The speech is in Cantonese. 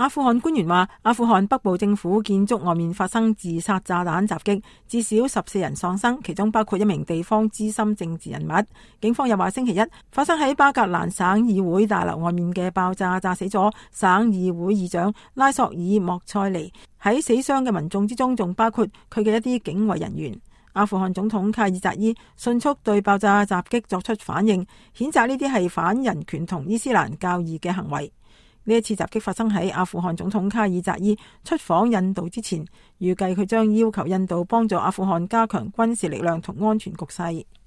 阿富汗官員話，阿富汗北部政府建築外面發生自殺炸彈襲擊，至少14人喪生，其中包括一名地方資深政治人物。警方又話，星期一發生喺巴格蘭省議會大樓外面嘅爆炸，炸死咗省議會議長拉索爾莫塞尼。喺死傷嘅民眾之中，仲包括佢嘅一啲警衛人員。阿富汗總統卡爾扎伊迅速對爆炸襲擊作出反應，譴責呢啲係反人權同伊斯蘭教義嘅行為。呢一次襲擊發生喺阿富汗總統卡爾扎伊出訪印度之前，預計佢將要求印度幫助阿富汗加強軍事力量同安全局勢。